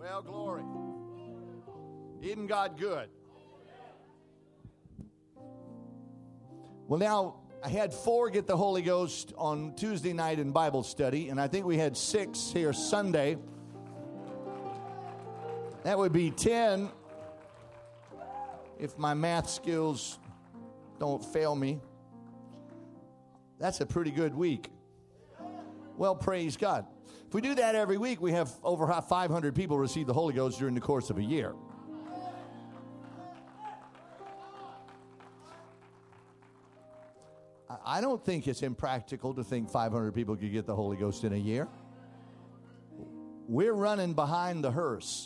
Well, glory. Isn't God good? Well, now, I had 4 get the Holy Ghost on Tuesday night in Bible study, and I think we had 6 here Sunday. That would be 10 if my math skills don't fail me. That's a pretty good week. Well, praise God. If we do that every week, we have over 500 people receive the Holy Ghost during the course of a year. I don't think it's impractical to think 500 people could get the Holy Ghost in a year. We're running behind the hearse.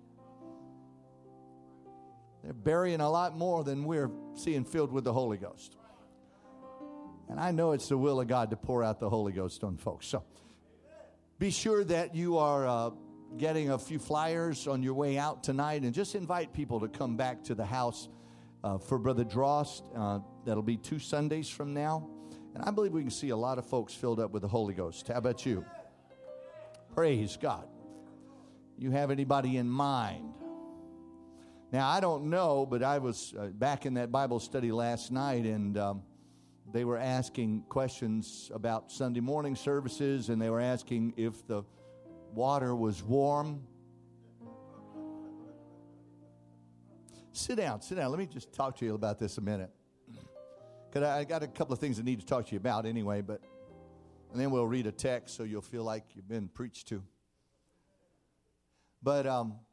They're burying a lot more than we're seeing filled with the Holy Ghost. And I know it's the will of God to pour out the Holy Ghost on folks. So be sure that you are getting a few flyers on your way out tonight, and just invite people to come back to the house for Brother Drost. That'll be 2 Sundays from now. And I believe we can see a lot of folks filled up with the Holy Ghost. How about you? Praise God. You have anybody in mind? Now, I don't know, but I was back in that Bible study last night, and they were asking questions about Sunday morning services, and they were asking if the water was warm. Sit down. Let me just talk to you about this a minute. Because I got a couple of things I need to talk to you about anyway, and then we'll read a text so you'll feel like you've been preached to. But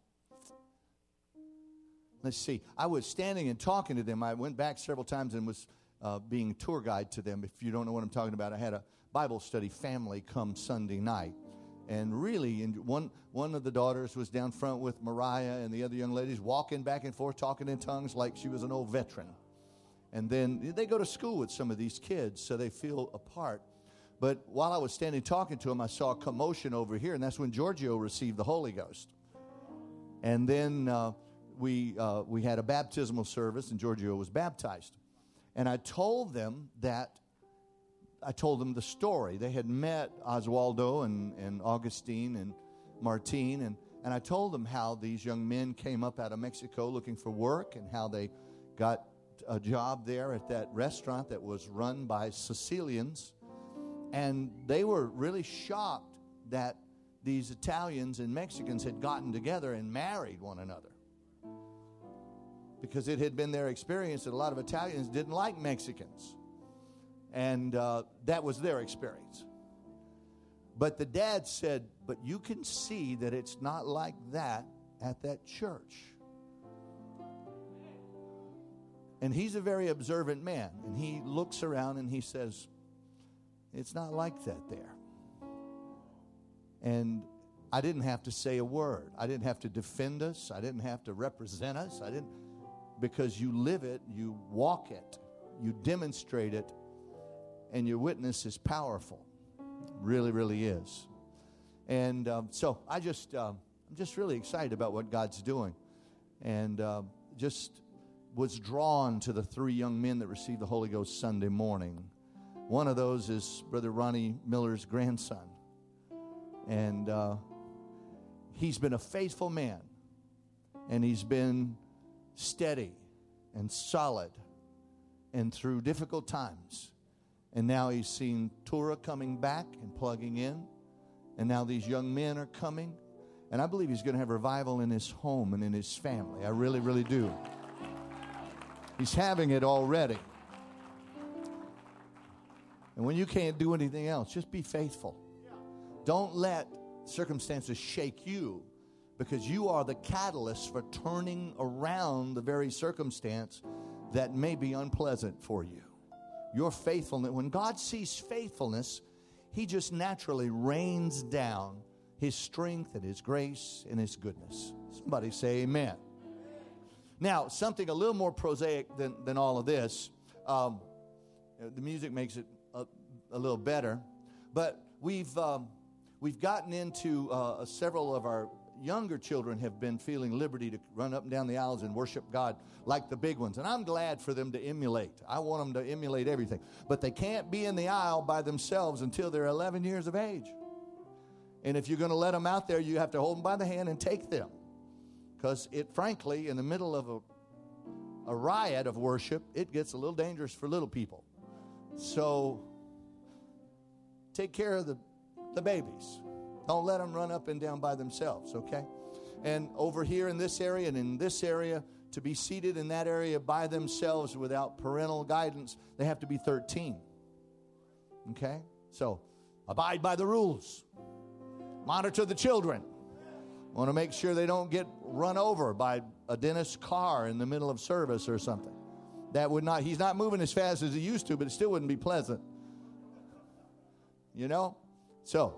let's see. I was standing and talking to them. I went back several times and was being tour guide to them. If you don't know what I'm talking about, I had a Bible study family come Sunday night. And really, one of the daughters was down front with Mariah, and the other young ladies walking back and forth, talking in tongues like she was an old veteran. And then they go to school with some of these kids, so they feel a part. But while I was standing talking to them, I saw a commotion over here, and that's when Giorgio received the Holy Ghost. And then we had a baptismal service, and Giorgio was baptized. And I told them the story. They had met Oswaldo and Augustine and Martine, and I told them how these young men came up out of Mexico looking for work, and how they got a job there at that restaurant that was run by Sicilians. And they were really shocked that these Italians and Mexicans had gotten together and married one another, because it had been their experience that a lot of Italians didn't like Mexicans. And that was their experience. But the dad said, but you can see that it's not like that at that church. And he's a very observant man. And he looks around and he says, it's not like that there. And I didn't have to say a word. I didn't have to defend us. I didn't have to represent us. Because you live it, you walk it, you demonstrate it, and your witness is powerful. Really, really is. And so I'm just really excited about what God's doing. And just was drawn to the 3 young men that received the Holy Ghost Sunday morning. One of those is Brother Ronnie Miller's grandson. And he's been a faithful man. And he's been steady and solid and through difficult times. And now he's seen Tura coming back and plugging in. And now these young men are coming. And I believe he's going to have revival in his home and in his family. I really, really do. He's having it already. And when you can't do anything else, just be faithful. Don't let circumstances shake you, because you are the catalyst for turning around the very circumstance that may be unpleasant for you. Your faithfulness, when God sees faithfulness, He just naturally rains down His strength and His grace and His goodness. Somebody say amen. Now, something a little more prosaic than all of this. The music makes it a little better. But we've gotten into several of our younger children have been feeling liberty to run up and down the aisles and worship God like the big ones. And I'm glad for them to emulate. I want them to emulate everything. But they can't be in the aisle by themselves until they're 11 years of age. And if you're going to let them out there, you have to hold them by the hand and take them. Because frankly, in the middle of a riot of worship, it gets a little dangerous for little people. So take care of the babies. Don't let them run up and down by themselves, okay? And over here in this area and in this area, to be seated in that area by themselves without parental guidance, they have to be 13. Okay? So abide by the rules. Monitor the children. Want to make sure they don't get run over by a dentist's car in the middle of service or something. He's not moving as fast as he used to, but it still wouldn't be pleasant. You know? So,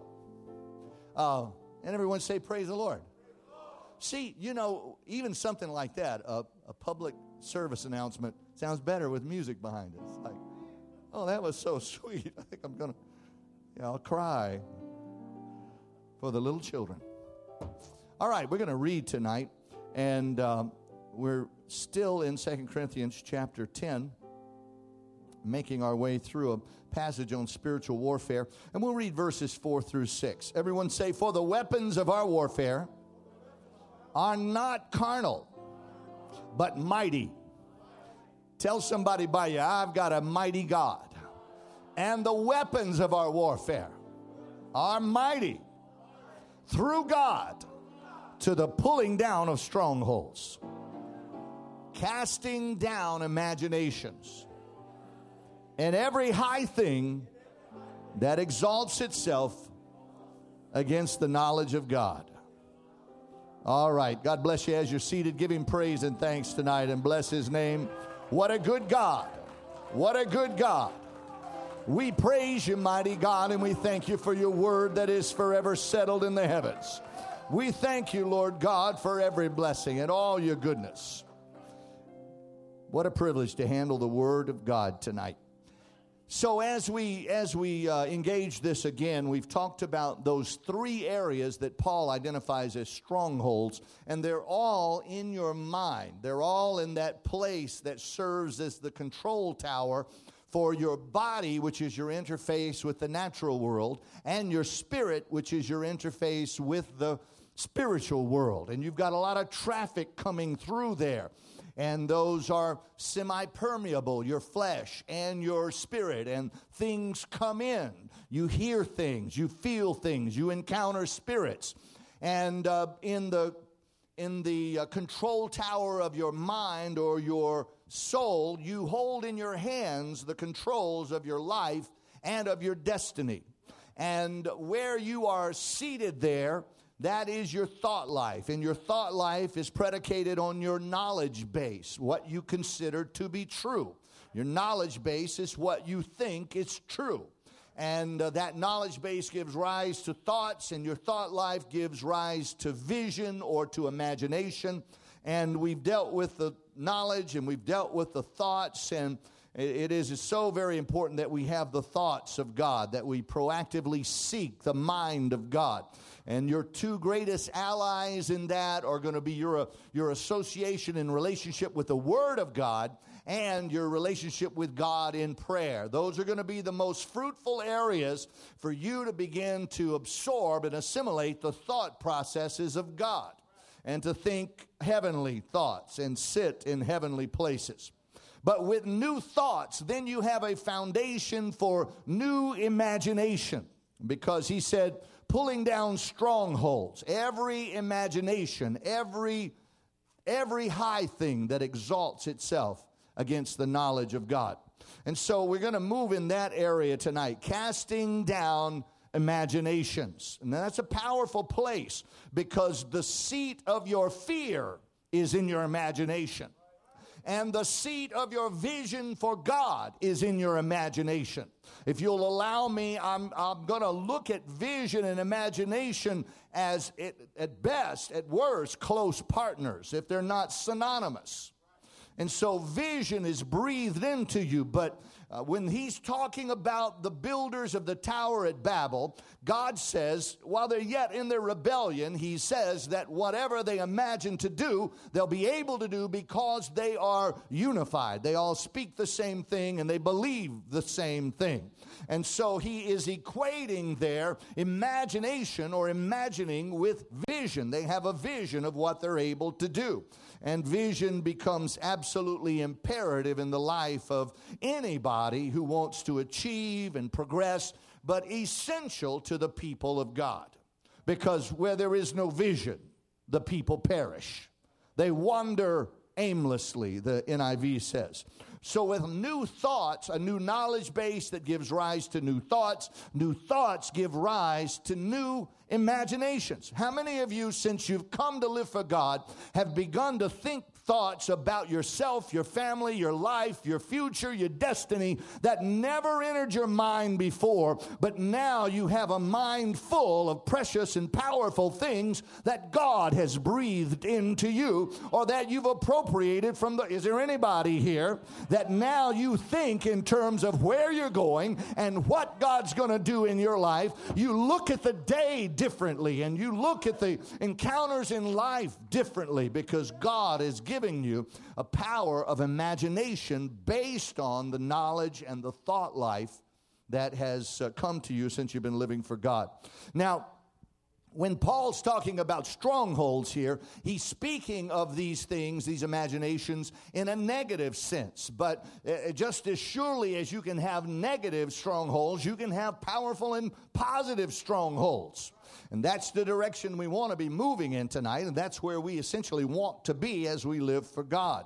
and everyone say, praise the Lord. See, you know, even something like that, a public service announcement, sounds better with music behind it. It's like, oh, that was so sweet. I think I'm going to, I'll cry for the little children. All right, we're going to read tonight, and we're still in 2 Corinthians chapter 10, making our way through a passage on spiritual warfare, and we'll read verses 4 through 6. Everyone say, for the weapons of our warfare are not carnal, but mighty. Tell somebody by you, I've got a mighty God. And the weapons of our warfare are mighty through God to the pulling down of strongholds, casting down imaginations, and every high thing that exalts itself against the knowledge of God. All right. God bless you as you're seated. Give him praise and thanks tonight and bless his name. What a good God. What a good God. We praise you, mighty God, and we thank you for your word that is forever settled in the heavens. We thank you, Lord God, for every blessing and all your goodness. What a privilege to handle the word of God tonight. So as we engage this again, we've talked about those three areas that Paul identifies as strongholds, and they're all in your mind. They're all in that place that serves as the control tower for your body, which is your interface with the natural world, and your spirit, which is your interface with the spiritual world. And you've got a lot of traffic coming through there. And those are semi-permeable, your flesh and your spirit, and things come in. You hear things, you feel things, you encounter spirits. And in the control tower of your mind or your soul, you hold in your hands the controls of your life and of your destiny. And where you are seated there, that is your thought life, and your thought life is predicated on your knowledge base, what you consider to be true. Your knowledge base is what you think is true, and that knowledge base gives rise to thoughts, and your thought life gives rise to vision or to imagination, and we've dealt with the knowledge, and we've dealt with the thoughts, and it is so very important that we have the thoughts of God, that we proactively seek the mind of God. And your two greatest allies in that are going to be your association and relationship with the Word of God and your relationship with God in prayer. Those are going to be the most fruitful areas for you to begin to absorb and assimilate the thought processes of God and to think heavenly thoughts and sit in heavenly places. But with new thoughts, then you have a foundation for new imagination, because he said, pulling down strongholds, every imagination, every high thing that exalts itself against the knowledge of God. And so we're going to move in that area tonight, casting down imaginations. And that's a powerful place, because the seat of your fear is in your imagination. And the seat of your vision for God is in your imagination. If you'll allow me, I'm going to look at vision and imagination as, at best, at worst, close partners, if they're not synonymous. And so vision is breathed into you, but when he's talking about the builders of the tower at Babel, God says, while they're yet in their rebellion, he says that whatever they imagine to do, they'll be able to do because they are unified. They all speak the same thing and they believe the same thing. And so he is equating their imagination or imagining with vision. vision. They have a vision of what they're able to do. And vision becomes absolutely imperative in the life of anybody who wants to achieve and progress, but essential to the people of God. Because where there is no vision, the people perish. They wander aimlessly, the NIV says. So with new thoughts, a new knowledge base that gives rise to new thoughts give rise to new imaginations. How many of you, since you've come to live for God, have begun to think thoughts about yourself, your family, your life, your future, your destiny that never entered your mind before, but now you have a mind full of precious and powerful things that God has breathed into you, or that you've appropriated from the... Is there anybody here that now you think in terms of where you're going and what God's going to do in your life? You look at the day differently, and you look at the encounters in life differently, because God is giving you a power of imagination based on the knowledge and the thought life that has come to you since you've been living for God. Now, when Paul's talking about strongholds here, he's speaking of these things, these imaginations, in a negative sense. But just as surely as you can have negative strongholds, you can have powerful and positive strongholds. And that's the direction we want to be moving in tonight, and that's where we essentially want to be as we live for God.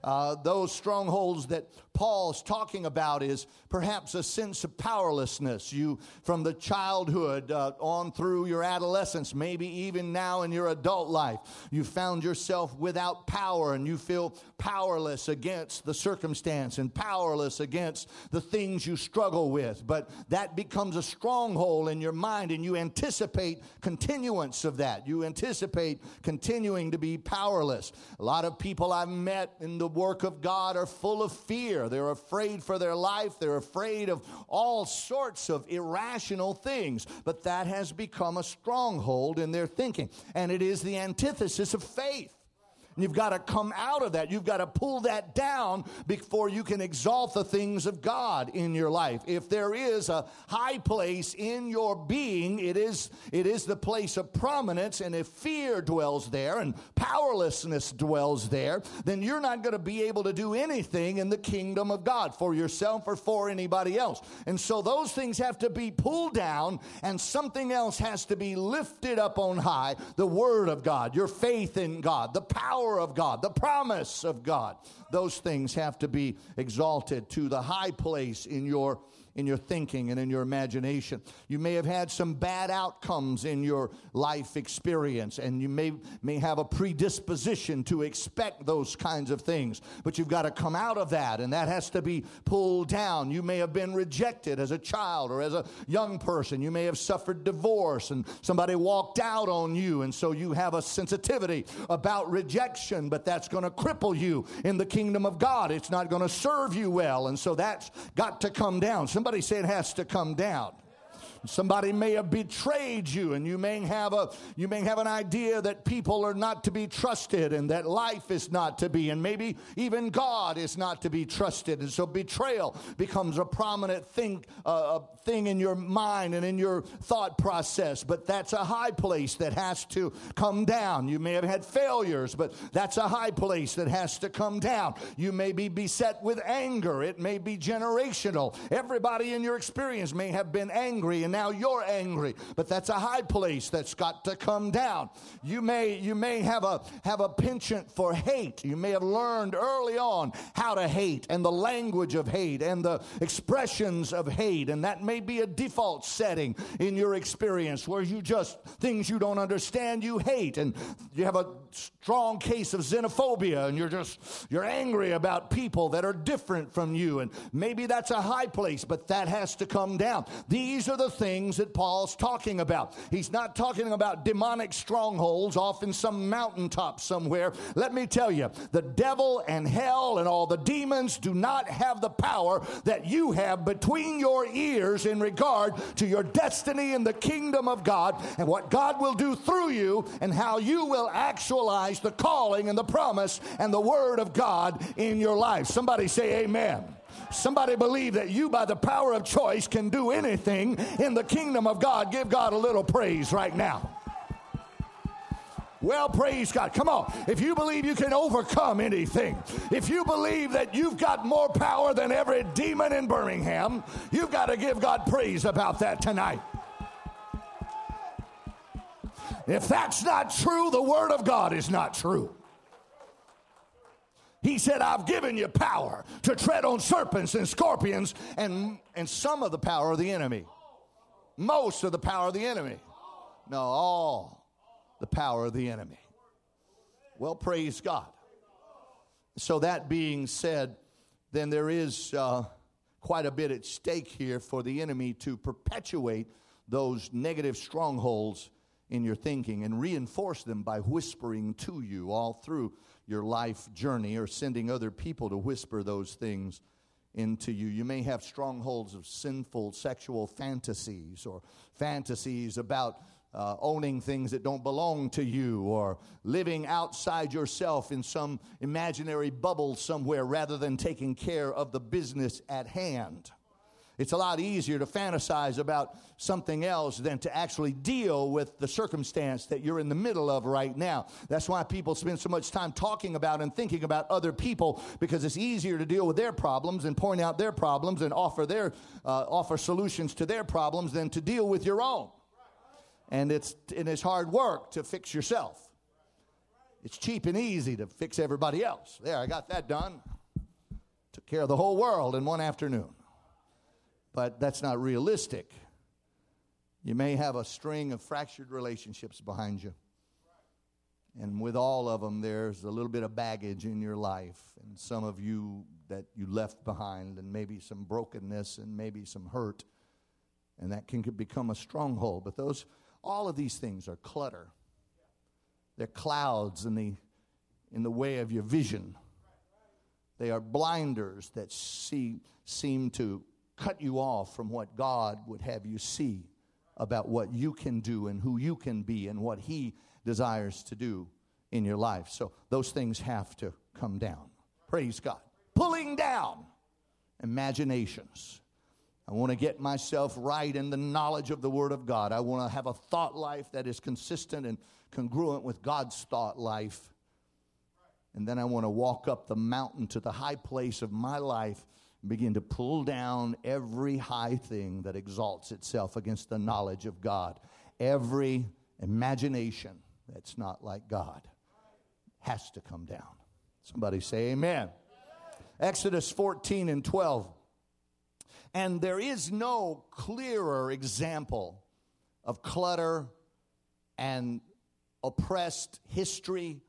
Those strongholds that Paul's talking about is perhaps a sense of powerlessness. You, from the childhood on through your adolescence, maybe even now in your adult life, you found yourself without power, and you feel powerless against the circumstance and powerless against the things you struggle with. But that becomes a stronghold in your mind, and you anticipate continuance of that. You anticipate continuing to be powerless. A lot of people I've met in the work of God are full of fear. They're afraid for their life. They're afraid of all sorts of irrational things. But that has become a stronghold in their thinking. And it is the antithesis of faith. You've got to come out of that. You've got to pull that down before you can exalt the things of God in your life. If there is a high place in your being, it is the place of prominence. And if fear dwells there and powerlessness dwells there, then you're not going to be able to do anything in the kingdom of God for yourself or for anybody else. And so those things have to be pulled down, and something else has to be lifted up on high. The Word of God, your faith in God, the power of God, the promise of God. Those things have to be exalted to the high place in your thinking and in your imagination. You may have had some bad outcomes in your life experience, and you may have a predisposition to expect those kinds of things, but you've got to come out of that, and that has to be pulled down. You may have been rejected as a child or as a young person. You may have suffered divorce, and somebody walked out on you, and so you have a sensitivity about rejection, but that's going to cripple you in the kingdom of God. It's not going to serve you well, and so that's got to come down. Somebody say it has to come down. Somebody may have betrayed you, and you may have an idea that people are not to be trusted, and that life is not to be, and maybe even God is not to be trusted. And so betrayal becomes a prominent thing in your mind and in your thought process. But that's a high place that has to come down. You may have had failures, but that's a high place that has to come down. You may be beset with anger. It may be generational. Everybody in your experience may have been angry, and now you're angry, but that's a high place that's got to come down. You may have a penchant for hate. You may have learned early on how to hate, and the language of hate, and the expressions of hate, and that may be a default setting in your experience where you just, things you don't understand, you hate, and you have a strong case of xenophobia, and you're angry about people that are different from you, and maybe that's a high place, but that has to come down. These are the things that Paul's talking about. He's not talking about demonic strongholds off in some mountaintop somewhere. Let me tell you, the devil and hell and all the demons do not have the power that you have between your ears in regard to your destiny in the kingdom of God and what God will do through you and how you will actualize the calling and the promise and the word of God in your life. Somebody say amen. Somebody believe that you, by the power of choice, can do anything in the kingdom of God. Give God a little praise right now. Well, praise God. Come on. If you believe you can overcome anything, if you believe that you've got more power than every demon in Birmingham, you've got to give God praise about that tonight. If that's not true, the Word of God is not true. He said, I've given you power to tread on serpents and scorpions and some of the power of the enemy. Most of the power of the enemy. No, all the power of the enemy. Well, praise God. So that being said, then there is quite a bit at stake here for the enemy to perpetuate those negative strongholds in your thinking and reinforce them by whispering to you all through your life journey or sending other people to whisper those things into you. You may have strongholds of sinful sexual fantasies or fantasies about owning things that don't belong to you or living outside yourself in some imaginary bubble somewhere rather than taking care of the business at hand. It's a lot easier to fantasize about something else than to actually deal with the circumstance that you're in the middle of right now. That's why people spend so much time talking about and thinking about other people, because it's easier to deal with their problems and point out their problems and offer solutions to their problems than to deal with your own. And it's hard work to fix yourself. It's cheap and easy to fix everybody else. There, I got that done. Took care of the whole world in one afternoon. But that's not realistic. You may have a string of fractured relationships behind you. And with all of them, there's a little bit of baggage in your life. And some of you that you left behind, and maybe some brokenness and maybe some hurt. And that can become a stronghold. But all of these things are clutter. They're clouds in the way of your vision. They are blinders that seem to cut you off from what God would have you see about what you can do and who you can be and what He desires to do in your life. So those things have to come down. Praise God. Pulling down imaginations. I want to get myself right in the knowledge of the Word of God. I want to have a thought life that is consistent and congruent with God's thought life. And then I want to walk up the mountain to the high place of my life and begin to pull down every high thing that exalts itself against the knowledge of God. Every imagination that's not like God has to come down. Somebody say amen. Exodus 14 and 12. And there is no clearer example of clutter and oppressed history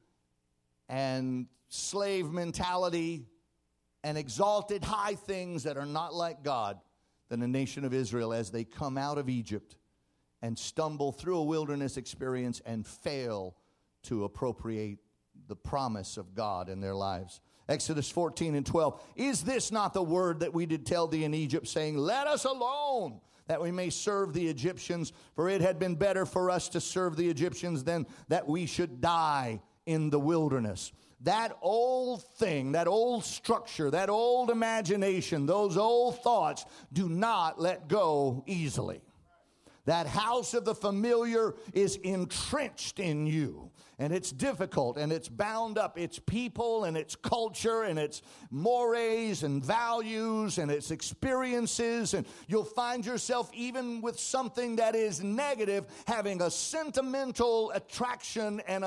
and slave mentality and exalted high things that are not like God than the nation of Israel as they come out of Egypt and stumble through a wilderness experience and fail to appropriate the promise of God in their lives. Exodus 14 and 12. Is this not the word that we did tell thee in Egypt, saying, let us alone, that we may serve the Egyptians? For it had been better for us to serve the Egyptians than that we should die in the wilderness. That old thing, that old structure, that old imagination, those old thoughts do not let go easily. That house of the familiar is entrenched in you. And it's difficult, and it's bound up. It's people, and it's culture, and it's mores, and values, and it's experiences. And you'll find yourself, even with something that is negative, having a sentimental attraction and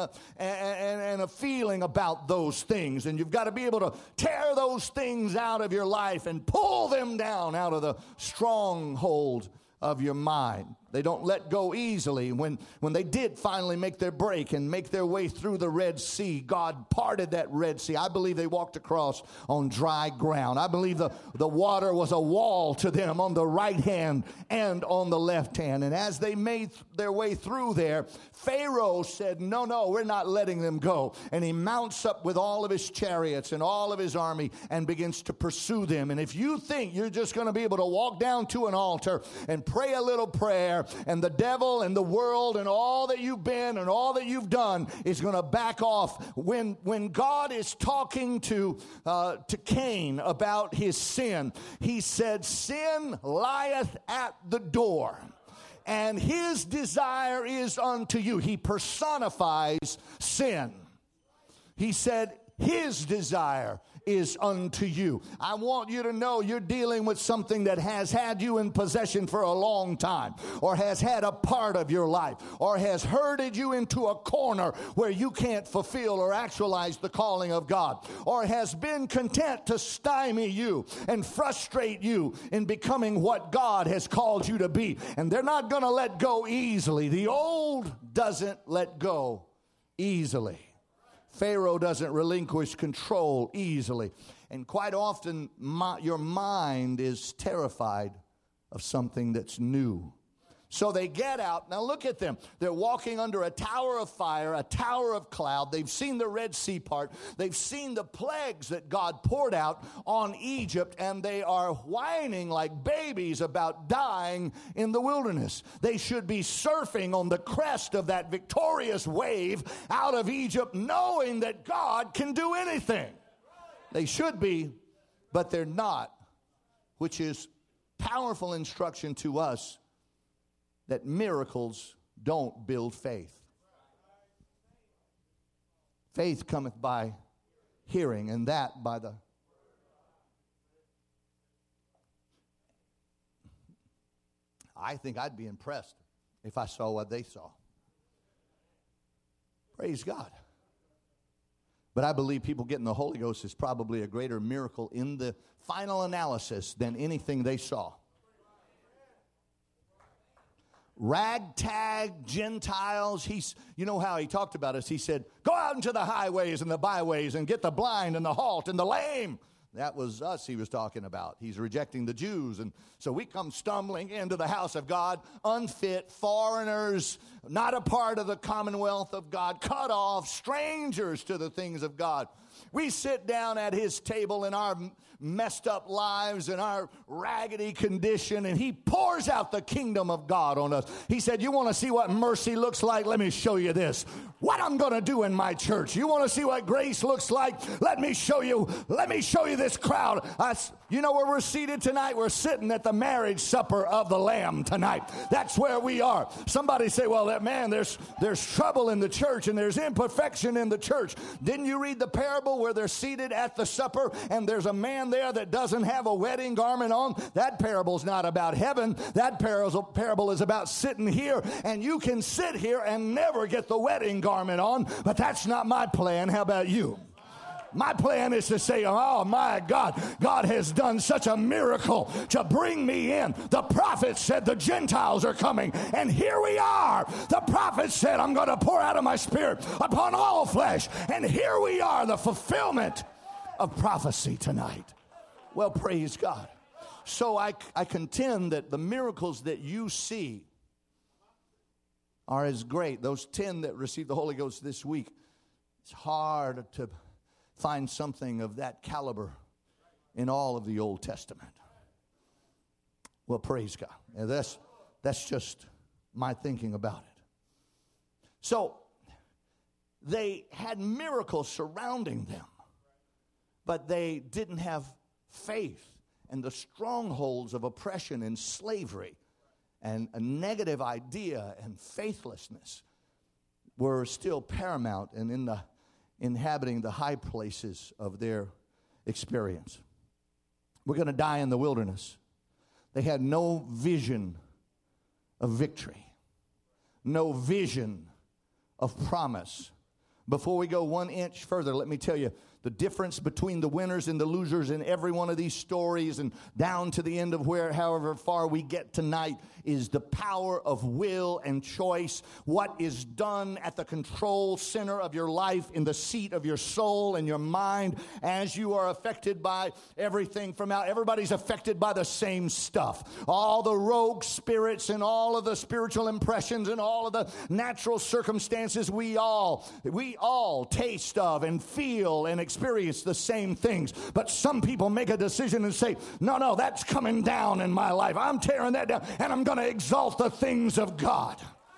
a feeling about those things. And you've got to be able to tear those things out of your life and pull them down out of the stronghold of your mind. They don't let go easily. When they did finally make their break and make their way through the Red Sea, God parted that Red Sea. I believe they walked across on dry ground. I believe the water was a wall to them on the right hand and on the left hand. And as they made their way through there, Pharaoh said, no, we're not letting them go. And he mounts up with all of his chariots and all of his army and begins to pursue them. And if you think you're just going to be able to walk down to an altar and pray a little prayer, and the devil and the world and all that you've been and all that you've done is going to back off. When God is talking to Cain about his sin, he said, sin lieth at the door. and his desire is unto you. He personifies sin. He said, his desire is unto you. I want you to know you're dealing with something that has had you in possession for a long time, or has had a part of your life, or has herded you into a corner where you can't fulfill or actualize the calling of God, or has been content to stymie you and frustrate you in becoming what God has called you to be. And they're not going to let go easily. The old doesn't let go easily. Pharaoh doesn't relinquish control easily. And quite often, your mind is terrified of something that's new. So they get out. Now look at them. They're walking under a tower of fire, a tower of cloud. They've seen the Red Sea part. They've seen the plagues that God poured out on Egypt, and they are whining like babies about dying in the wilderness. They should be surfing on the crest of that victorious wave out of Egypt, knowing that God can do anything. They should be, but they're not, which is powerful instruction to us that miracles don't build faith. Faith cometh by hearing, and that by the... I think I'd be impressed if I saw what they saw. Praise God. But I believe people getting the Holy Ghost is probably a greater miracle in the final analysis than anything they saw. Ragtag Gentiles. You know how he talked about us. He said, go out into the highways and the byways and get the blind and the halt and the lame. That was us he was talking about. He's rejecting the Jews. And so we come stumbling into the house of God, unfit, foreigners, not a part of the commonwealth of God, cut off, strangers to the things of God. We sit down at his table in our messed up lives and our raggedy condition, and he pours out the kingdom of God on us. He said, you want to see what mercy looks like? Let me show you this. What I'm going to do in my church. You want to see what grace looks like? Let me show you this crowd. You know where we're seated tonight? We're sitting at the marriage supper of the Lamb tonight. That's where we are. Somebody say, well, there's trouble in the church and there's imperfection in the church. Didn't you read the parable where they're seated at the supper and there's a man there that doesn't have a wedding garment on? That parable's not about heaven. That parable is about sitting here, and you can sit here and never get the wedding garment on, but that's not my plan. How about you? My plan is to say, oh my God, God has done such a miracle to bring me in. The prophet said the Gentiles are coming, and here we are. The prophet said, I'm going to pour out of my spirit upon all flesh, and here we are, the fulfillment of prophecy tonight. Well, praise God. So I contend that the miracles that you see are as great. Those 10 that received the Holy Ghost this week, it's hard to find something of that caliber in all of the Old Testament. Well, praise God. And that's just my thinking about it. So they had miracles surrounding them, but they didn't have faith, and the strongholds of oppression and slavery and a negative idea and faithlessness were still paramount and inhabiting the high places of their experience. We're going to die in the wilderness. They had no vision of victory, no vision of promise. Before we go 1 inch further, let me tell you the difference between the winners and the losers in every one of these stories and down to the end of however far we get tonight is the power of will and choice. What is done at the control center of your life, in the seat of your soul and your mind, as you are affected by everything from out. Everybody's affected by the same stuff. All the rogue spirits and all of the spiritual impressions and all of the natural circumstances, we all taste of and feel and experience the same things. But some people make a decision and say, no, that's coming down in my life. I'm tearing that down, and I'm going to exalt the things of God.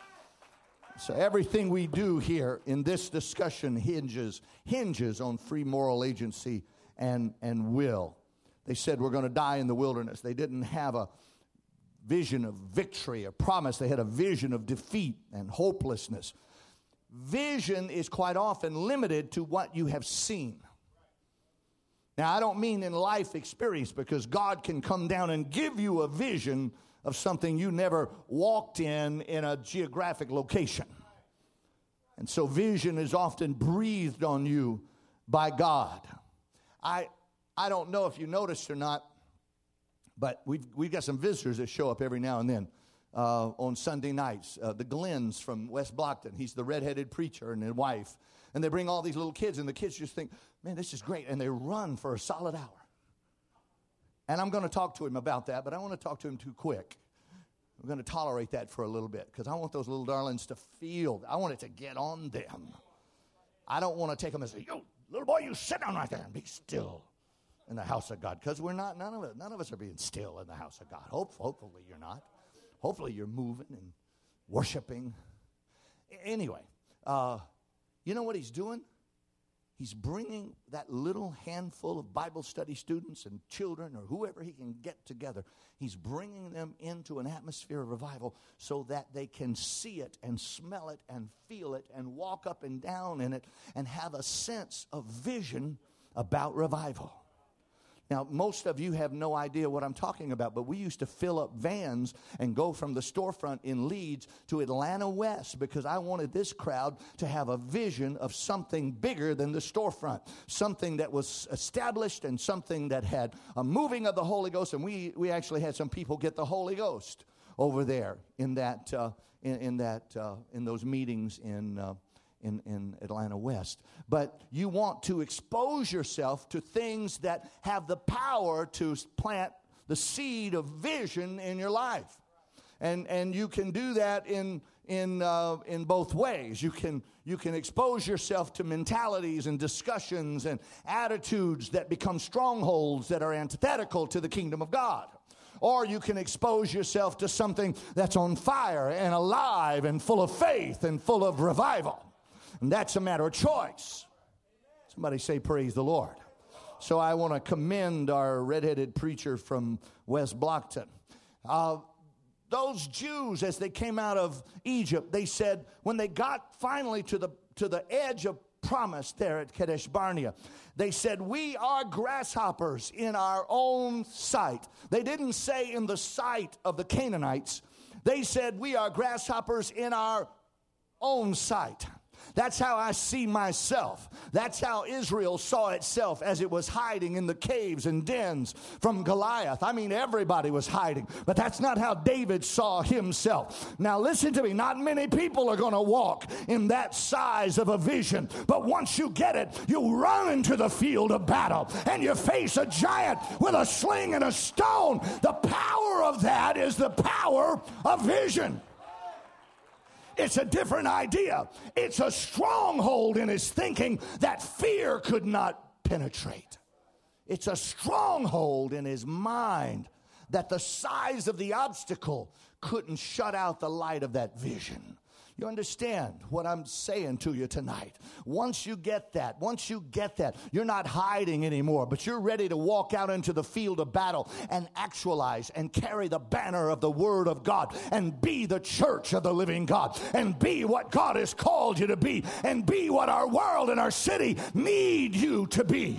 So everything we do here in this discussion hinges on free moral agency and will. They said we're going to die in the wilderness. They didn't have a vision of victory, a promise. They had a vision of defeat and hopelessness. Vision is quite often limited to what you have seen. Now, I don't mean in life experience, because God can come down and give you a vision of something you never walked in a geographic location. And so vision is often breathed on you by God. I don't know if you noticed or not, but we've got some visitors that show up every now and then on Sunday nights. The Glens from West Blockton. He's the redheaded preacher and his wife. And they bring all these little kids, and the kids just think, man, this is great. And they run for a solid hour. And I'm going to talk to him about that, but I want to talk to him too quick. I'm going to tolerate that for a little bit, because I want those little darlings to feel. I want it to get on them. I don't want to take them and say, yo, little boy, you sit down right there and be still in the house of God. Because we're not, none of us are being still in the house of God. Hopefully you're not. Hopefully you're moving and worshiping. Anyway, you know what he's doing? He's bringing that little handful of Bible study students and children or whoever he can get together. He's bringing them into an atmosphere of revival so that they can see it and smell it and feel it and walk up and down in it and have a sense of vision about revival. Now, most of you have no idea what I'm talking about, but we used to fill up vans and go from the storefront in Leeds to Atlanta West, because I wanted this crowd to have a vision of something bigger than the storefront, something that was established and something that had a moving of the Holy Ghost. And we actually had some people get the Holy Ghost over there in those meetings in Atlanta West. But you want to expose yourself to things that have the power to plant the seed of vision in your life. And you can do that in both ways. You can expose yourself to mentalities and discussions and attitudes that become strongholds that are antithetical to the kingdom of God. Or you can expose yourself to something that's on fire and alive and full of faith and full of revival. And that's a matter of choice. Somebody say, praise the Lord. So I want to commend our redheaded preacher from West Blockton. Those Jews, as they came out of Egypt, they said, when they got finally to the edge of promise there at Kadesh Barnea, they said, we are grasshoppers in our own sight. They didn't say in the sight of the Canaanites. They said, we are grasshoppers in our own sight. That's how I see myself. That's how Israel saw itself as it was hiding in the caves and dens from Goliath. I mean, everybody was hiding, but that's not how David saw himself. Now listen to me, not many people are going to walk in that size of a vision, but once you get it, you run into the field of battle and you face a giant with a sling and a stone. The power of that is the power of vision. It's a different idea. It's a stronghold in his thinking that fear could not penetrate. It's a stronghold in his mind that the size of the obstacle couldn't shut out the light of that vision. You understand what I'm saying to you tonight? Once you get that, you're not hiding anymore, but you're ready to walk out into the field of battle and actualize and carry the banner of the Word of God and be the church of the living God and be what God has called you to be and be what our world and our city need you to be.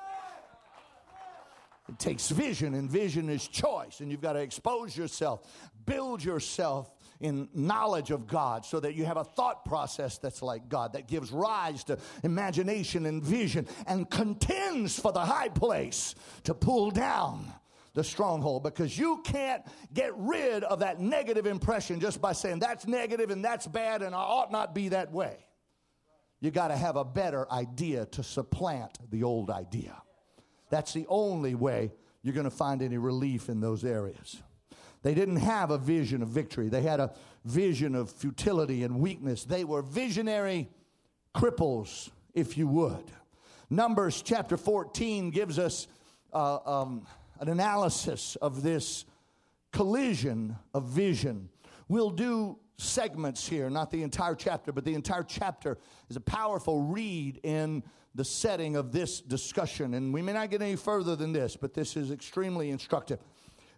It takes vision, and vision is choice, and you've got to expose yourself, build yourself in knowledge of God so that you have a thought process that's like God, that gives rise to imagination and vision and contends for the high place to pull down the stronghold, because you can't get rid of that negative impression just by saying that's negative and that's bad and I ought not be that way. You got to have a better idea to supplant the old idea. That's the only way you're going to find any relief in those areas. They didn't have a vision of victory. They had a vision of futility and weakness. They were visionary cripples, if you would. Numbers chapter 14 gives us an analysis of this collision of vision. We'll do segments here, not the entire chapter, but the entire chapter is a powerful read in the setting of this discussion. And we may not get any further than this, but this is extremely instructive.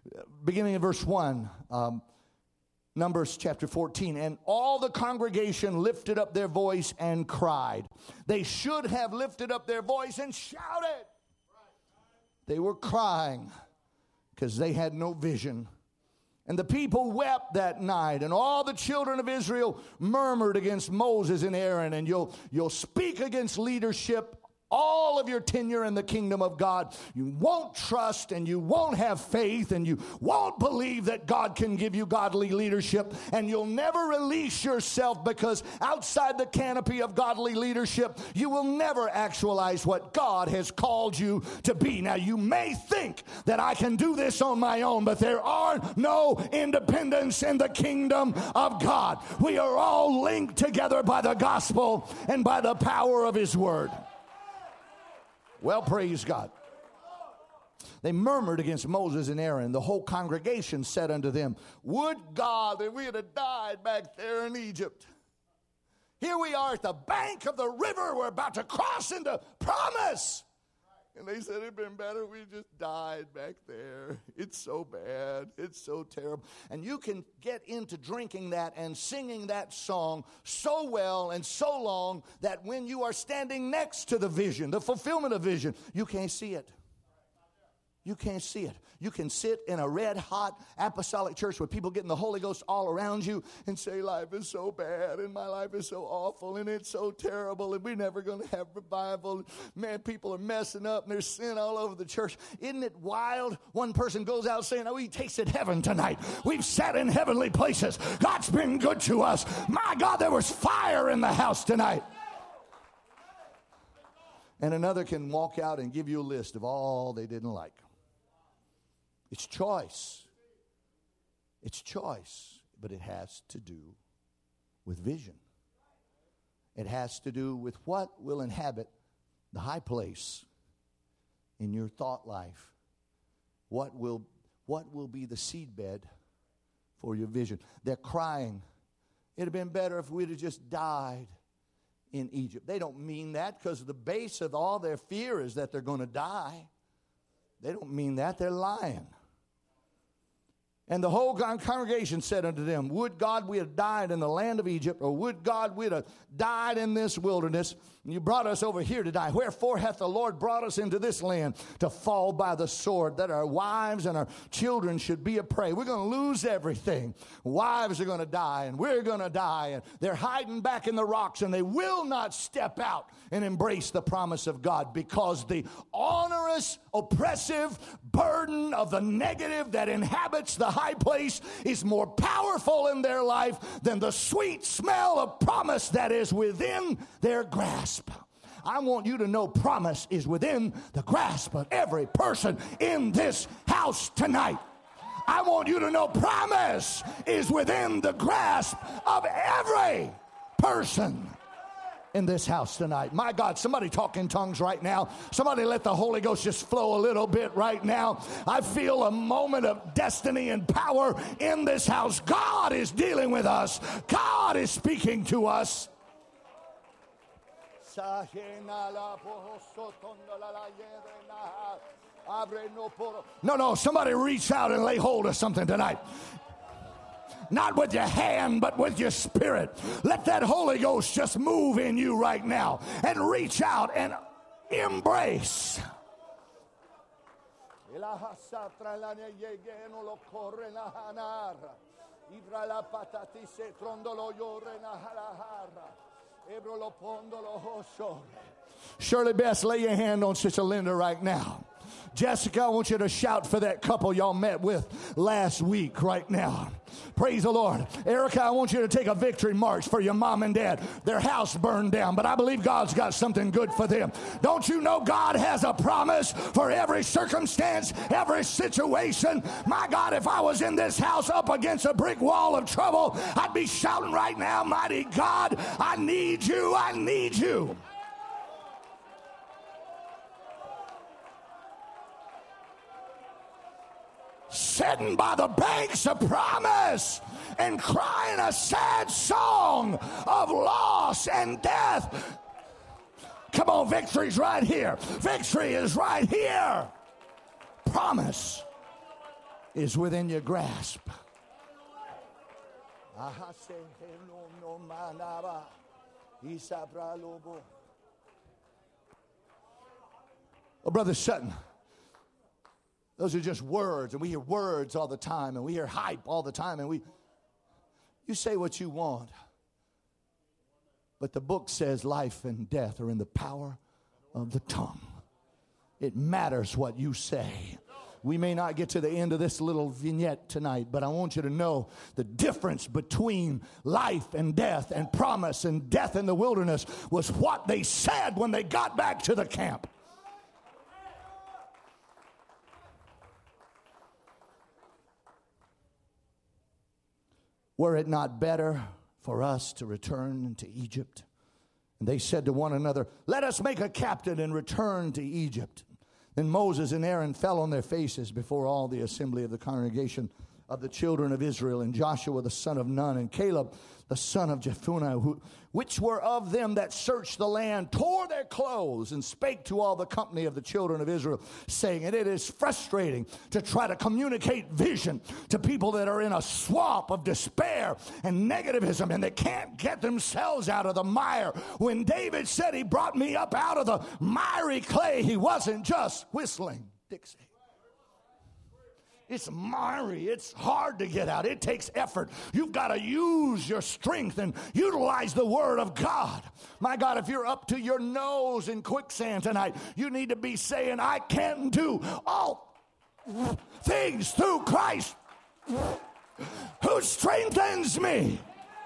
beginning in verse 1, Numbers chapter 14. And all the congregation lifted up their voice and cried. They should have lifted up their voice and shouted. They were crying because they had no vision. And the people wept that night, and all the children of Israel murmured against Moses and Aaron. And you'll speak against leadership all of your tenure in the kingdom of God. You won't trust, and you won't have faith, and you won't believe that God can give you godly leadership, and you'll never release yourself, because outside the canopy of godly leadership, you will never actualize what God has called you to be. Now, you may think that I can do this on my own, but there are no independents in the kingdom of God. We are all linked together by the gospel and by the power of His word. Well, praise God. They murmured against Moses and Aaron. The whole congregation said unto them, would God that we had died back there in Egypt. Here we are at the bank of the river. We're about to cross into promise. And they said, it'd been better if we just died back there. It's so bad. It's so terrible. And you can get into drinking that and singing that song so well and so long that when you are standing next to the vision, the fulfillment of vision, you can't see it. You can't see it. You can sit in a red-hot apostolic church with people getting the Holy Ghost all around you and say, life is so bad, and my life is so awful, and it's so terrible, and we're never going to have revival. Man, people are messing up, and there's sin all over the church. Isn't it wild? One person goes out saying, oh, we tasted heaven tonight. We've sat in heavenly places. God's been good to us. My God, there was fire in the house tonight. And another can walk out and give you a list of all they didn't like. It's choice. It's choice, but it has to do with vision. It has to do with what will inhabit the high place in your thought life. What will be the seedbed for your vision? They're crying. It'd have been better if we'd have just died in Egypt. They don't mean that, because the base of all their fear is that they're going to die. They don't mean that. They're lying. And the whole congregation said unto them, would God we had died in the land of Egypt, or would God we'd have died in this wilderness, and you brought us over here to die. Wherefore hath the Lord brought us into this land to fall by the sword, that our wives and our children should be a prey. We're going to lose everything. Wives are going to die, and we're going to die, and they're hiding back in the rocks, and they will not step out and embrace the promise of God, because the onerous, oppressive burden of the negative that inhabits the high place is more powerful in their life than the sweet smell of promise that is within their grasp. I want you to know promise is within the grasp of every person in this house tonight. I want you to know promise is within the grasp of every person in this house tonight. My God, somebody talk in tongues right now. Somebody let the Holy Ghost just flow a little bit right now. I feel a moment of destiny and power in this house. God is dealing with us. God is speaking to us. No, somebody reach out and lay hold of something tonight. Not with your hand, but with your spirit. Let that Holy Ghost just move in you right now and reach out and embrace. Shirley Bess, lay your hand on Sister Linda right now. Jessica, I want you to shout for that couple y'all met with last week right now. Praise the Lord. Erica, I want you to take a victory march for your mom and dad. Their house burned down, but I believe God's got something good for them. Don't you know God has a promise for every circumstance, every situation? My God, if I was in this house up against a brick wall of trouble, I'd be shouting right now, mighty God, I need you, I need you. Sitting by the banks of promise and crying a sad song of loss and death. Come on, victory's right here. Victory is right here. Promise. is within your grasp. Oh, Brother Sutton, those are just words, and we hear words all the time, and we hear hype all the time, and you say what you want. But the book says life and death are in the power of the tongue. It matters what you say. We may not get to the end of this little vignette tonight, but I want you to know the difference between life and death and promise and death in the wilderness was what they said when they got back to the camp. Were it not better for us to return to Egypt? And they said to one another, let us make a captain and return to Egypt. Then Moses and Aaron fell on their faces before all the assembly of the congregation of the children of Israel, and Joshua the son of Nun, and Caleb the son of Jephunneh, which were of them that searched the land, tore their clothes and spake to all the company of the children of Israel, saying, and it is frustrating to try to communicate vision to people that are in a swamp of despair and negativism, and they can't get themselves out of the mire. When David said he brought me up out of the miry clay, he wasn't just whistling Dixie. It's miry. It's hard to get out. It takes effort. You've got to use your strength and utilize the Word of God. My God, if you're up to your nose in quicksand tonight, you need to be saying, I can do all things through Christ who strengthens me.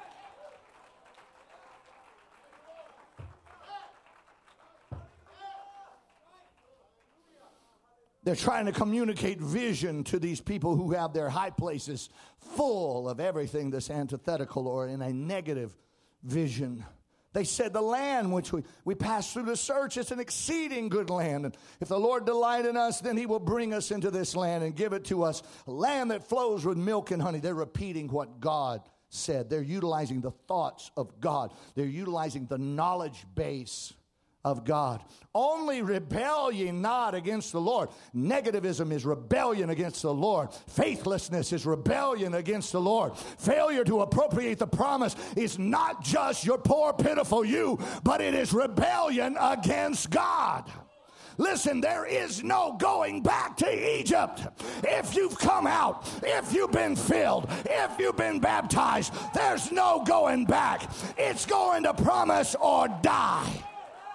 They're trying to communicate vision to these people who have their high places full of everything that's antithetical or in a negative vision. They said the land which we passed through to search is an exceeding good land. And if the Lord delight in us, then he will bring us into this land and give it to us, a land that flows with milk and honey. They're repeating what God said. They're utilizing the thoughts of God. They're utilizing the knowledge base of God. Only rebel ye not against the Lord. Negativism is rebellion against the Lord. Faithlessness is rebellion against the Lord. Failure to appropriate the promise is not just your poor, pitiful you, but it is rebellion against God. Listen, there is no going back to Egypt. If you've come out, if you've been filled, if you've been baptized, there's no going back. It's going to promise or die.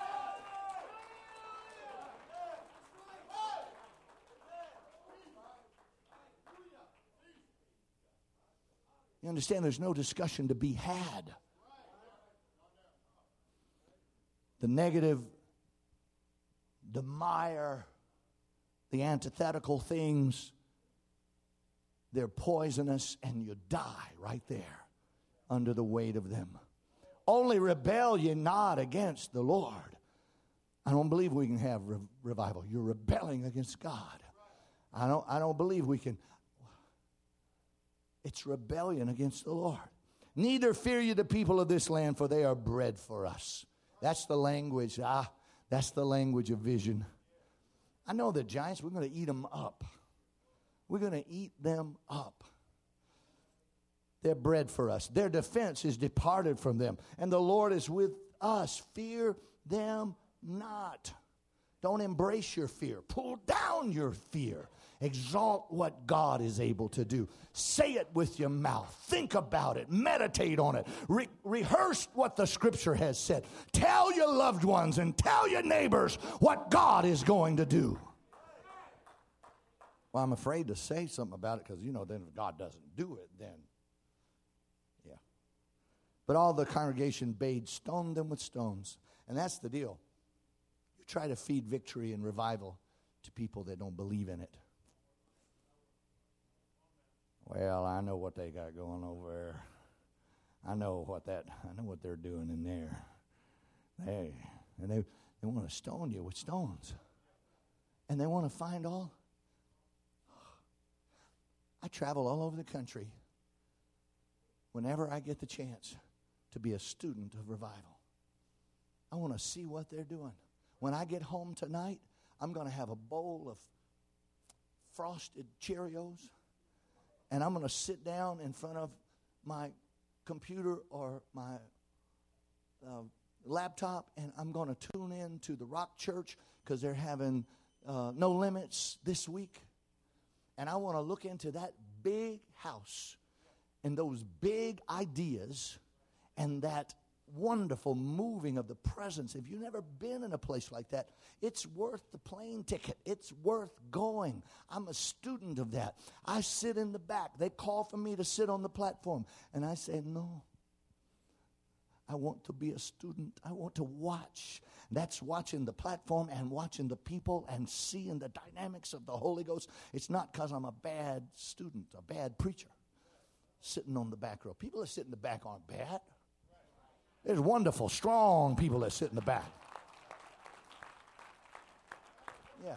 You understand, there's no discussion to be had. The negative, the mire, the antithetical things, they're poisonous, and you die right there under the weight of them. Only rebel ye not against the Lord. I don't believe we can have revival. You're rebelling against God. I don't believe we can. It's rebellion against the Lord. Neither fear ye the people of this land, for they are bread for us. That's the language. That's the language of vision. I know the giants, we're going to eat them up. We're going to eat them up. They're bread for us. Their defense is departed from them, and the Lord is with us. Fear them not. Don't embrace your fear. Pull down your fear. Exalt what God is able to do. Say it with your mouth. Think about it. Meditate on it. Rehearse what the Scripture has said. Tell your loved ones and tell your neighbors what God is going to do. Well, I'm afraid to say something about it because, then if God doesn't do it, then, yeah. But all the congregation bade, stone them with stones. And that's the deal. You try to feed victory and revival to people that don't believe in it. Well, I know what they got going over there. I know what they're doing in there. They want to stone you with stones. And they want to find all. I travel all over the country whenever I get the chance to be a student of revival. I want to see what they're doing. When I get home tonight, I'm going to have a bowl of frosted Cheerios and I'm going to sit down in front of my computer or my laptop, and I'm going to tune in to the Rock Church because they're having No Limits this week. And I want to look into that big house and those big ideas and that wonderful moving of the presence. If you've never been in a place like that, it's worth the plane ticket. It's worth going. I'm a student of that. I sit in the back. They call for me to sit on the platform. And I say, no. I want to be a student. I want to watch. That's watching the platform and watching the people and seeing the dynamics of the Holy Ghost. It's not because I'm a bad student, a bad preacher, sitting on the back row. People that sit in the back aren't bad. There's wonderful, strong people that sit in the back. Yeah.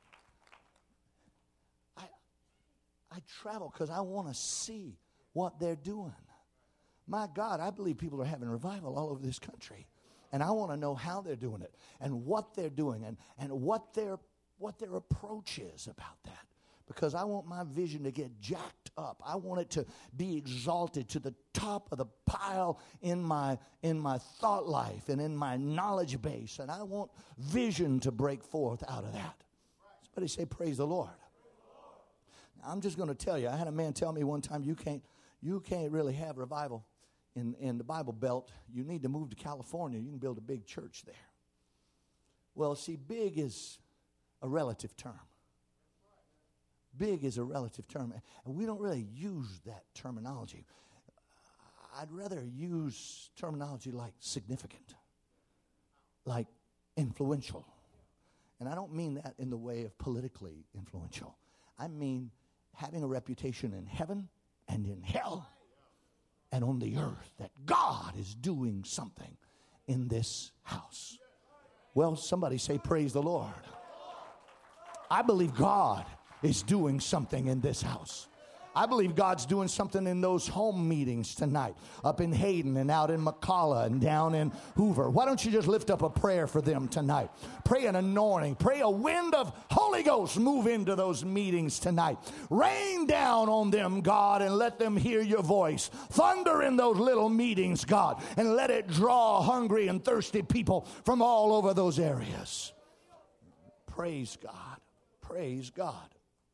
I travel because I want to see what they're doing. My God, I believe people are having revival all over this country. And I want to know how they're doing it and what they're doing and what their approach is about that. Because I want my vision to get jacked up. I want it to be exalted to the top of the pile in my thought life and in my knowledge base. And I want vision to break forth out of that. Somebody say, praise the Lord. Now, I'm just going to tell you, I had a man tell me one time, you can't really have revival in the Bible Belt. You need to move to California. You can build a big church there. Well, see, big is a relative term. Big is a relative term, and we don't really use that terminology. I'd rather use terminology like significant, like influential. And I don't mean that in the way of politically influential. I mean having a reputation in heaven and in hell and on the earth that God is doing something in this house. Well, somebody say, praise the Lord. I believe God is doing something in this house. I believe God's doing something in those home meetings tonight, up in Hayden and out in McCalla and down in Hoover. Why don't you just lift up a prayer for them tonight? Pray an anointing. Pray a wind of Holy Ghost move into those meetings tonight. Rain down on them, God, and let them hear your voice. Thunder in those little meetings, God, and let it draw hungry and thirsty people from all over those areas. Praise God. Praise God.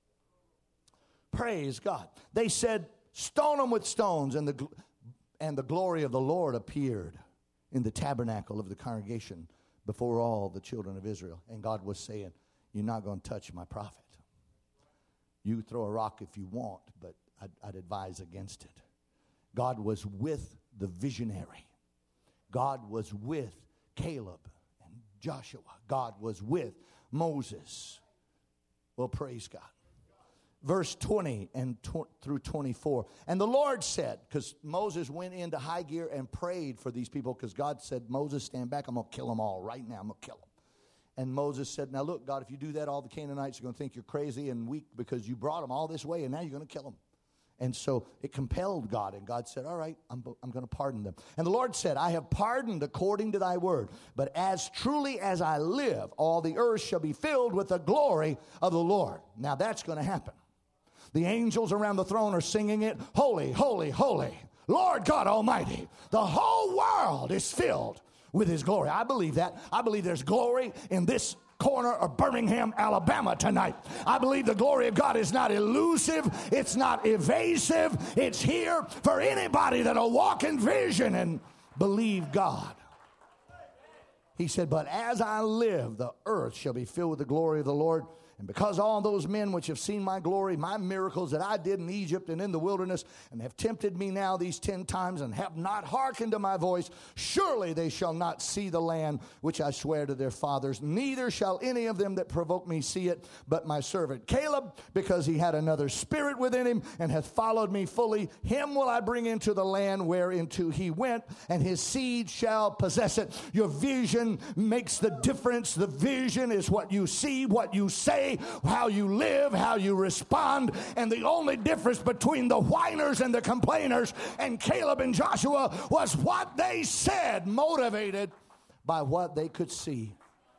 Praise God. They said, stone them with stones, and the glory of the Lord appeared in the tabernacle of the congregation before all the children of Israel. And God was saying, you're not going to touch my prophet. You throw a rock if you want, but I'd advise against it. God was with the visionary. God was with Caleb and Joshua. God was with Moses. Well, praise God. Verse 20 and through 24. And the Lord said, because Moses went into high gear and prayed for these people, because God said, Moses, stand back. I'm going to kill them all right now. I'm going to kill them. And Moses said, now look, God, if you do that, all the Canaanites are going to think you're crazy and weak because you brought them all this way, and now you're going to kill them. And so it compelled God, and God said, all right, I'm going to pardon them. And the Lord said, I have pardoned according to thy word, but as truly as I live, all the earth shall be filled with the glory of the Lord. Now that's going to happen. The angels around the throne are singing it, holy, holy, holy, Lord God Almighty. The whole world is filled with his glory. I believe that. I believe there's glory in this corner of Birmingham, Alabama tonight. I believe the glory of God is not elusive. It's not evasive. It's here for anybody that'll walk in vision and believe God. He said, but as I live, the earth shall be filled with the glory of the Lord. And because all those men which have seen my glory, my miracles that I did in Egypt and in the wilderness, and have tempted me now these 10 times, and have not hearkened to my voice, surely they shall not see the land which I swear to their fathers, neither shall any of them that provoke me see it, but my servant Caleb, because he had another spirit within him, and hath followed me fully, him will I bring into the land whereinto he went, and his seed shall possess it. Your vision makes the difference. The vision is what you see, what you say, how you live, how you respond. And the only difference between the whiners and the complainers and Caleb and Joshua was what they said, motivated by what they could see.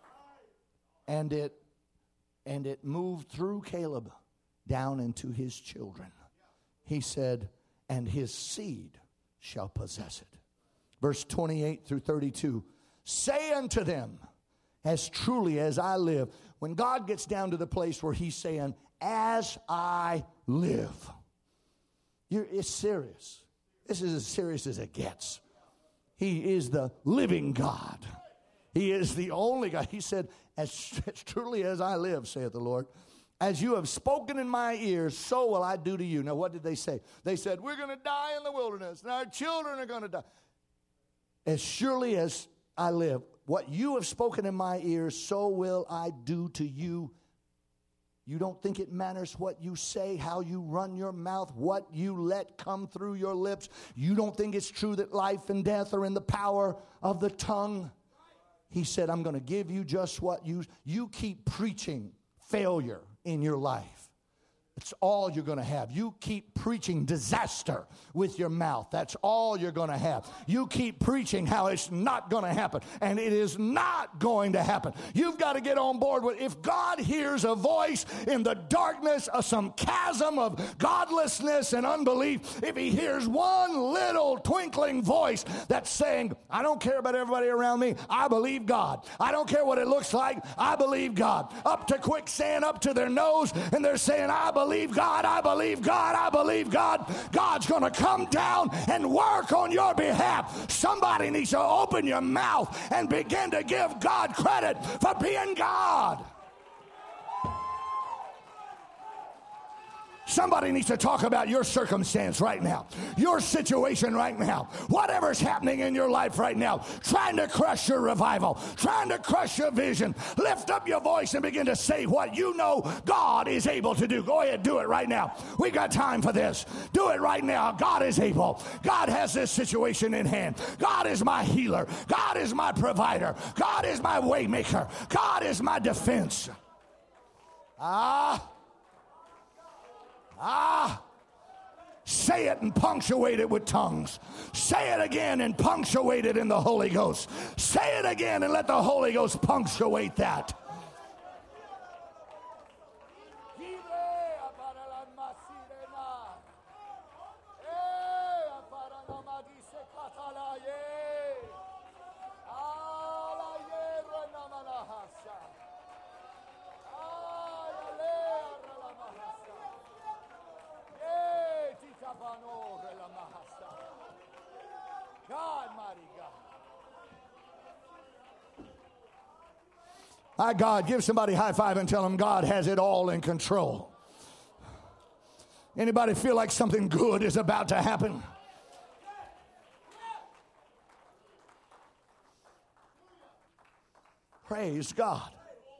And it moved through Caleb down into his children, he said, and his seed shall possess it. Verse 28 through 32, say unto them, as truly as I live. When God gets down to the place where he's saying, as I live, it's serious. This is as serious as it gets. He is the living God. He is the only God. He said, as truly as I live, saith the Lord, as you have spoken in my ears, so will I do to you. Now, what did they say? They said, we're going to die in the wilderness, and our children are going to die. As surely as I live, what you have spoken in my ears, so will I do to you. You don't think it matters what you say, how you run your mouth, what you let come through your lips. You don't think it's true that life and death are in the power of the tongue. He said, I'm going to give you just what you keep preaching failure in your life. It's all you're going to have. You keep preaching disaster with your mouth. That's all you're going to have. You keep preaching how it's not going to happen, and it is not going to happen. You've got to get on board with, if God hears a voice in the darkness of some chasm of godlessness and unbelief, if he hears one little twinkling voice that's saying, I don't care about everybody around me, I believe God. I don't care what it looks like, I believe God. Up to quicksand, up to their nose, and they're saying, I believe God, I believe God, I believe God. God's going to come down and work on your behalf. Somebody needs to open your mouth and begin to give God credit for being God. Somebody needs to talk about your circumstance right now, your situation right now, whatever's happening in your life right now, trying to crush your revival, trying to crush your vision. Lift up your voice and begin to say what you know God is able to do. Go ahead, do it right now. We got time for this. Do it right now. God is able. God has this situation in hand. God is my healer. God is my provider. God is my way maker. God is my defense. Say it and punctuate it with tongues. Say it again and punctuate it in the Holy Ghost. Say it again and let the Holy Ghost punctuate that. My God, give somebody a high five and tell them God has it all in control. Anybody feel like something good is about to happen? Praise God.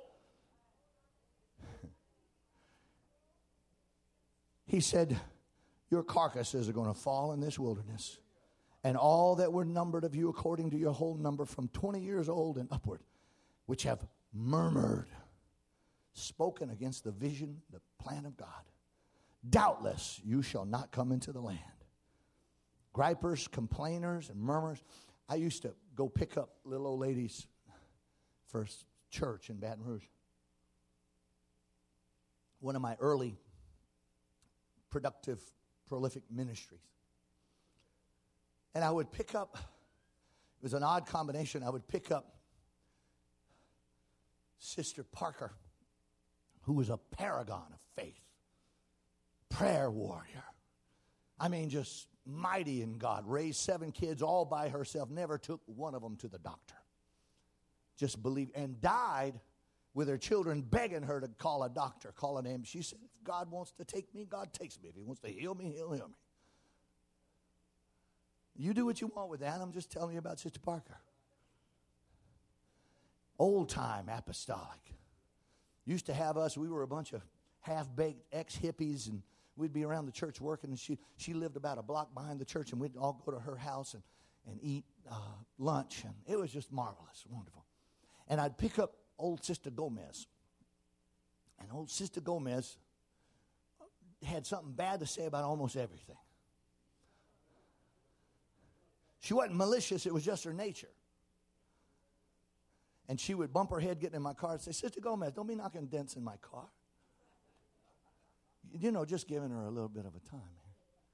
He said, your carcasses are going to fall in this wilderness, and all that were numbered of you according to your whole number from 20 years old and upward, which have murmured, spoken against the vision, the plan of God. Doubtless you shall not come into the land. Gripers, complainers, and murmurers. I used to go pick up little old ladies for church in Baton Rouge. One of my early productive, prolific ministries. And I would pick up, it was an odd combination, I would pick up Sister Parker, who was a paragon of faith, prayer warrior. I mean, just mighty in God. Raised 7 kids all by herself. Never took one of them to the doctor. Just believed. And died with her children begging her to call a doctor, call an ambulance. She said, if God wants to take me, God takes me. If he wants to heal me, he'll heal me. You do what you want with that. I'm just telling you about Sister Parker. Old-time apostolic. Used to have us, we were a bunch of half-baked ex-hippies, and we'd be around the church working, and she lived about a block behind the church, and we'd all go to her house and eat lunch, and it was just marvelous, wonderful. And I'd pick up old Sister Gomez. And old Sister Gomez had something bad to say about almost everything. She wasn't malicious, it was just her nature. And she would bump her head getting in my car and say, Sister Gomez, don't be knocking dents in my car. You know, just giving her a little bit of a time here.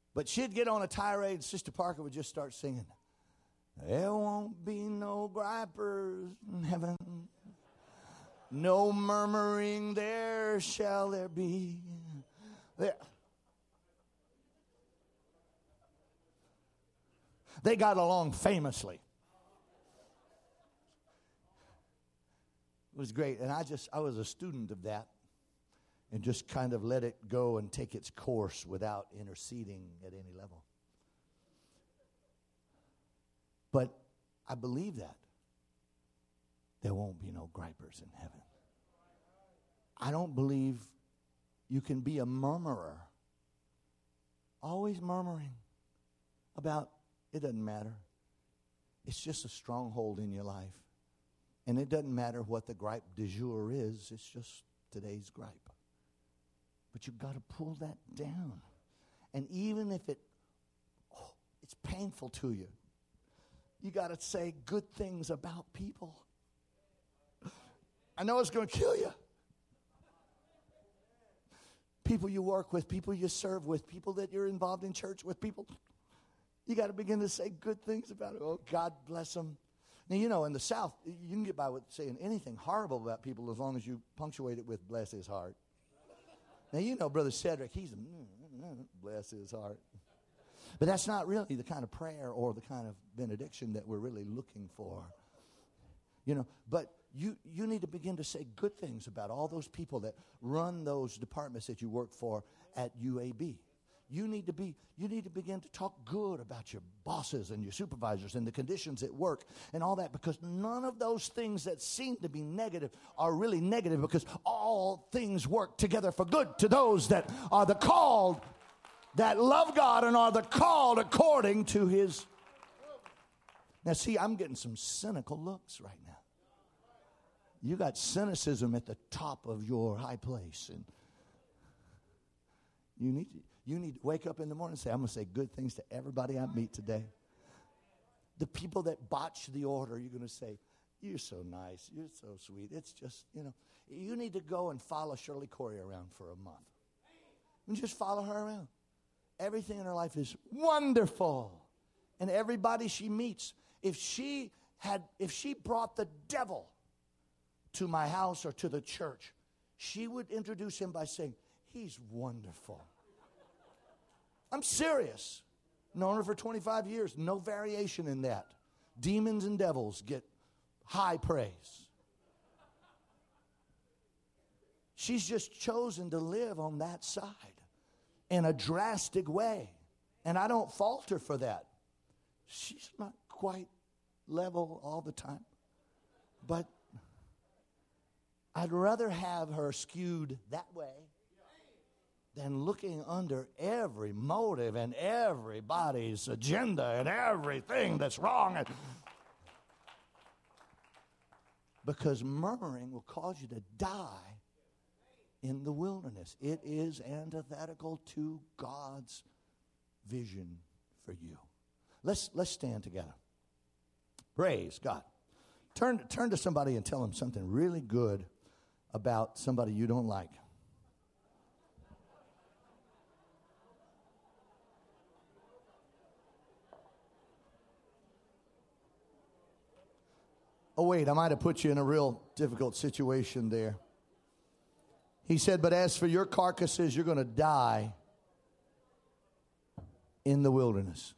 But she'd get on a tirade, and Sister Parker would just start singing, there won't be no gripers in heaven. No murmuring there shall there be. There. They got along famously. It was great. And I was a student of that and just kind of let it go and take its course without interceding at any level. But I believe that there won't be no gripers in heaven. I don't believe you can be a murmurer, always murmuring about, it doesn't matter. It's just a stronghold in your life. And it doesn't matter what the gripe du jour is, it's just today's gripe. But you've got to pull that down. And even if it's painful to you, you got to say good things about people. I know it's going to kill you. People you work with, people you serve with, people that you're involved in church with, people. You got to begin to say good things about it. Oh, God bless them. Now, you know, in the South, you can get by with saying anything horrible about people as long as you punctuate it with bless his heart. Now, you know, Brother Cedric, he's bless his heart. But that's not really the kind of prayer or the kind of benediction that we're really looking for. You know, but you need to begin to say good things about all those people that run those departments that you work for at UAB. You need to begin to talk good about your bosses and your supervisors and the conditions at work and all that, because none of those things that seem to be negative are really negative, because all things work together for good to those that are the called, that love God and are the called according to his. Now see, I'm getting some cynical looks right now. You got cynicism at the top of your high place, and you need to wake up in the morning and say, I'm going to say good things to everybody I meet today. The people that botch the order, you're going to say, you're so nice, you're so sweet. It's just, you know, you need to go and follow Shirley Corey around for a month. And just follow her around. Everything in her life is wonderful. And everybody she meets, if she brought the devil to my house or to the church, she would introduce him by saying, he's wonderful. I'm serious. Known her for 25 years. No variation in that. Demons and devils get high praise. She's just chosen to live on that side in a drastic way. And I don't fault her for that. She's not quite level all the time. But I'd rather have her skewed that way than looking under every motive and everybody's agenda and everything that's wrong. Because murmuring will cause you to die in the wilderness. It is antithetical to God's vision for you. Let's stand together. Praise God. Turn to somebody and tell them something really good about somebody you don't like. Oh, wait, I might have put you in a real difficult situation there. He said, but as for your carcasses, you're going to die in the wilderness.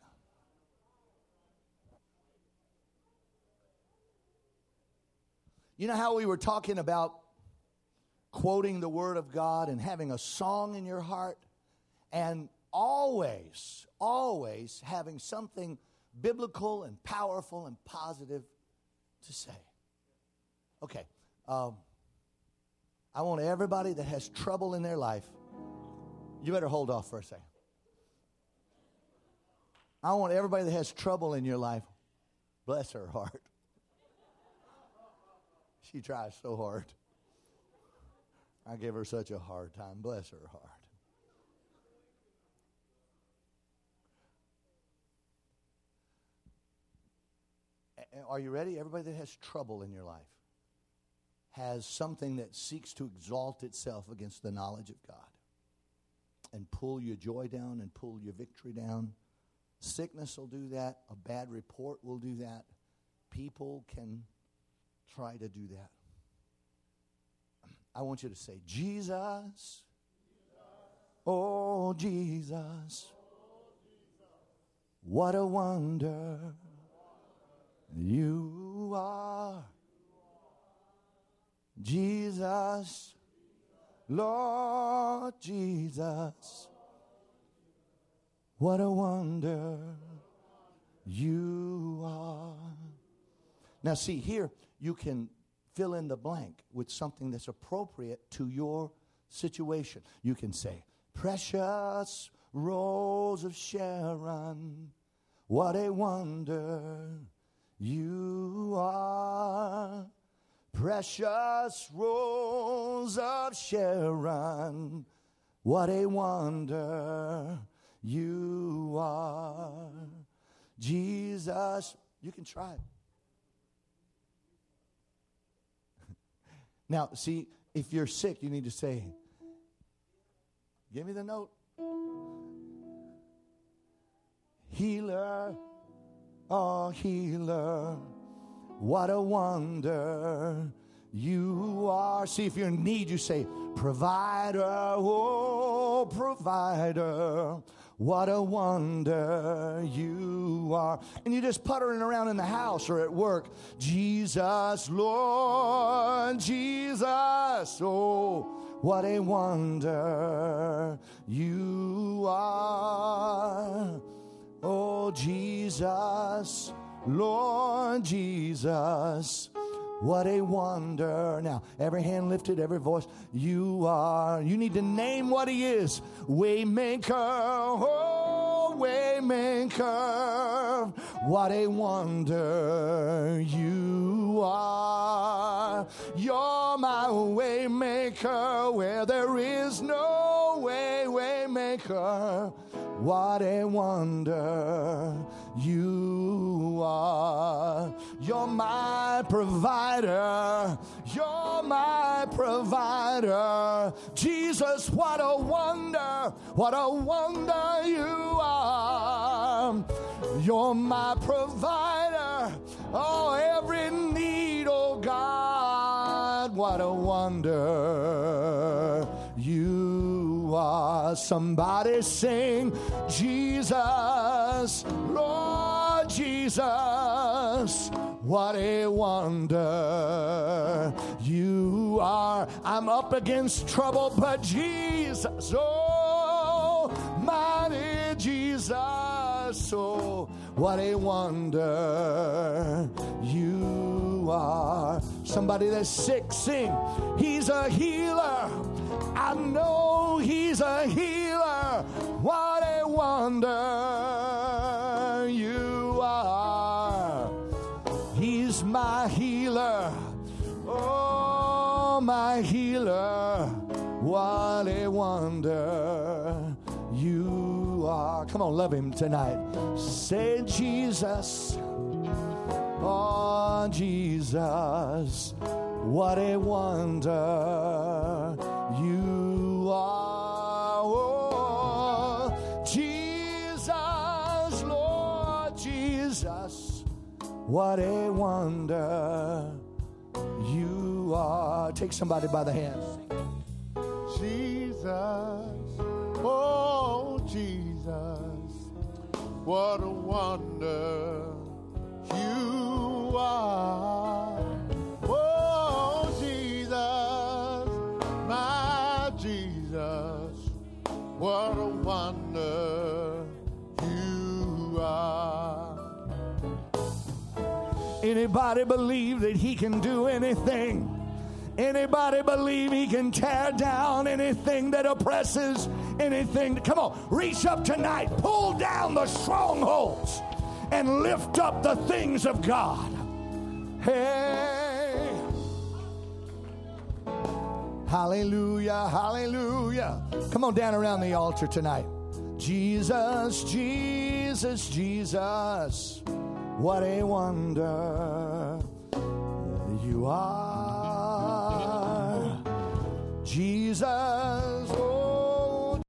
You know how we were talking about quoting the Word of God and having a song in your heart, and always having something biblical and powerful and positive to say. Okay, I want everybody that has trouble in their life, you better hold off for a second. I want everybody that has trouble in your life, bless her heart. She tries so hard. I give her such a hard time. Bless her heart. Are you ready? Everybody that has trouble in your life has something that seeks to exalt itself against the knowledge of God. and pull your joy down and pull your victory down. Sickness will do that. A bad report will do that. People can try to do that. I want you to say, Jesus, oh Jesus, what a wonder you are. Jesus, Lord Jesus, what a wonder you are. Now see, here you can fill in the blank with something that's appropriate to your situation. You can say, precious rose of Sharon, what a wonder you are. Precious rose of Sharon, what a wonder you are. Jesus, you can try it. Now, see, if you're sick, you need to say, give me the note. Healer, oh healer, what a wonder you are. See, if you're in need, you say, provider, oh provider, what a wonder you are. And you're just puttering around in the house or at work. Jesus, Lord Jesus, oh, what a wonder you are. Oh, Jesus, Lord Jesus, what a wonder. Now, every hand lifted, every voice, you are. You need to name what he is. Waymaker, oh, waymaker, what a wonder you are. You're my waymaker where there is no way, waymaker. What a wonder you are. You're my provider. You're my provider. Jesus, what a wonder you are. You're my provider. Oh, every need, oh God, what a wonder you are. Somebody sing, Jesus, Lord Jesus, what a wonder you are. I'm up against trouble, but Jesus, oh, mighty Jesus, oh, what a wonder you are. Somebody that's sick, sing, he's a healer. I know he's a healer. What a wonder you are. He's my healer. Oh, my healer. What a wonder you are. Come on, love him tonight. Say Jesus. Oh, Jesus. What a wonder you are. Oh, Jesus, Lord Jesus, what a wonder you are. Take somebody by the hand. Jesus, oh Jesus, what a wonder you are. Oh Jesus, my Jesus, what a wonder you are. Anybody believe that he can do anything? Anybody believe he can tear down anything that oppresses, anything? Come on, reach up tonight, pull down the strongholds and lift up the things of God. Hey, hallelujah, hallelujah. Come on down around the altar tonight. Jesus, Jesus, Jesus, what a wonder you are. Jesus,